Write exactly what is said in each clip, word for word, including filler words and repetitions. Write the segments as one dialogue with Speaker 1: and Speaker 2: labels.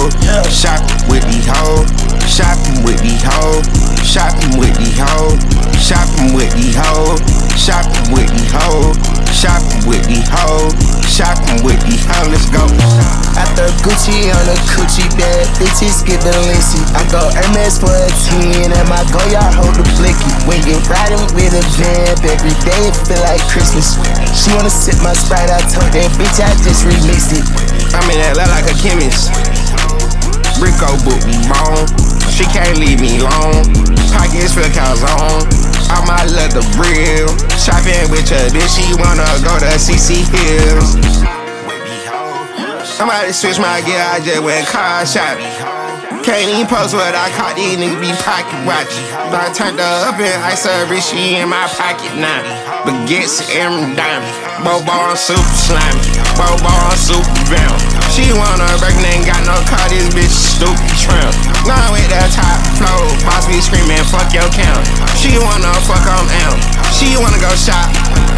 Speaker 1: hoes. Shopping with these hoes. Shopping with these hoes. Shopping with these hoes. Shopping with these hoes. Shopping with these hoes. Shopping with these hoes. Shopping with these hoes. Let's go.
Speaker 2: After Gucci on a coochie bag, bitches get the Lindsay. I go Hermes for a ten, and my Goyard hold the blicky. When you're riding with a vamp, every day it feel like Christmas. She wanna sip my Sprite, I told that bitch I just remixed it.
Speaker 1: I'm in that lot like a chemist. Rico book me bone. She can't leave me alone. Pockets feel calzone. All my leather brim. Shopping with her, then she wanna go to C C Hills. Somebody switch my gear, I just went car shopping. Can't even post what I caught, these niggas be pocket watching. I turned her up in ice service, she in my pocket now. Baguettes and diamond, Bobo on super slimy, Bobo on super bound. She wanna break and ain't got no car, this bitch stupid tramp. Now with that top flow, boss be screaming, fuck your count. She wanna fuck on out, she wanna go shop.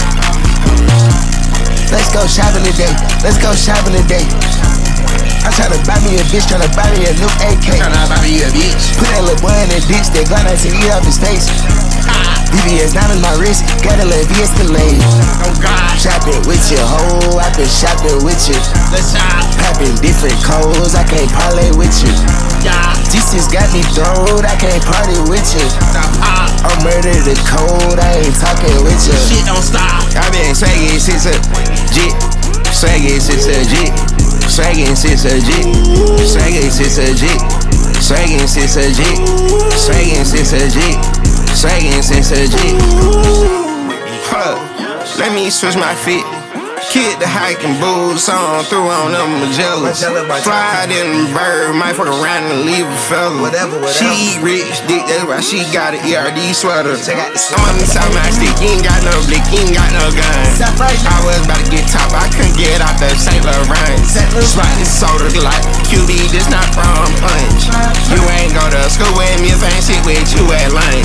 Speaker 2: Let's go shopping today, let's go shopping today. I'm tryna buy me a bitch, tryna buy me a new A K.
Speaker 1: Tryna buy me a bitch.
Speaker 2: Put that little boy in the ditch, that gun nice and eat off his face. V V S diamonds my wrist, gotta let V escalate.
Speaker 1: Oh God.
Speaker 2: Shopping with your hoe, I been shopping with you.
Speaker 1: Let's shop.
Speaker 2: Popping different codes, I can't parlay with you.
Speaker 1: Yeah.
Speaker 2: Jesus got me throwed, I can't party with you. I'll murder the code, I ain't talking with you.
Speaker 1: Shit don't stop. I been swaggin' since a jit. Swaggin' since a jit. Swaggin' since a jit. Swaggin' since a jit. Swaggin' since a jit. Swaggin' since a jit. Swaggin' since a jit. Hold up, let me switch my fit. Kid the hiking boots on, threw on them Magellas. Fly in the bird, might fuck around and leave a fella.
Speaker 2: Whatever, whatever.
Speaker 1: She eat rich dick, that's why she got an E R D sweater. I'm on the side my stick, you ain't got no blick, you ain't got no gun. I was about to get top, I couldn't get out the Saint Laurent. Spot this soda like Q B, this not from Punch. You ain't go to school with me if I ain't sit with you at lunch.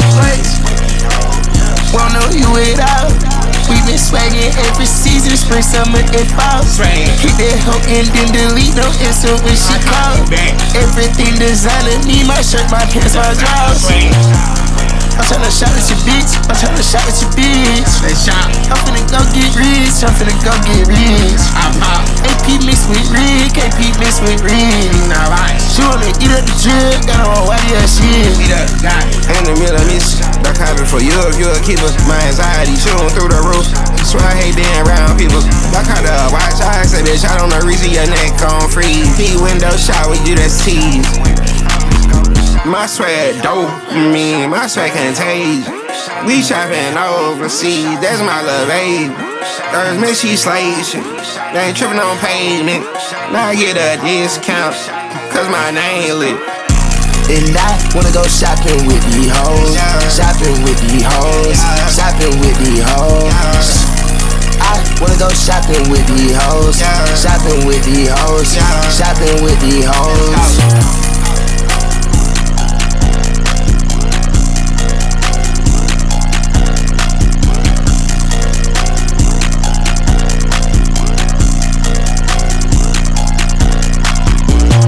Speaker 2: Won't know you without. We been swaggin' every season, spring, summer, and fall. Keep that hoe and then delete, no answer when she call. Everything designer, me, my shirt, my pants, my drawers. I'm tryna shop with your bitch, I'm tryna shop with your bitch.
Speaker 1: Let's shop.
Speaker 2: I'm finna go get rich, I'm finna go get rich.
Speaker 1: I pop.
Speaker 2: A P mixed with Rick, A P mixed with Rick.
Speaker 1: Nah, right.
Speaker 2: She wanna eat up the drip, got her on white ass shit.
Speaker 1: Eat up, got it. In the middle of me, that comment for you, if you're a keeper. My anxiety shooting through the roof. Swear I hate being around people. That kind of watch, I say, bitch, I don't know, reason your neck on freeze. P window shot with you, that's tease. My swag dope, me, my swag contagious. We shopping overseas, that's my love aid. There's me, she slays shit. They ain't tripping on payment. Now I get a discount, cause my name lit.
Speaker 2: And I wanna go shopping with these hoes. Shopping with these hoes. Shopping with these hoes. I wanna go shopping with these hoes. Shopping with these hoes. Shopping with these hoes.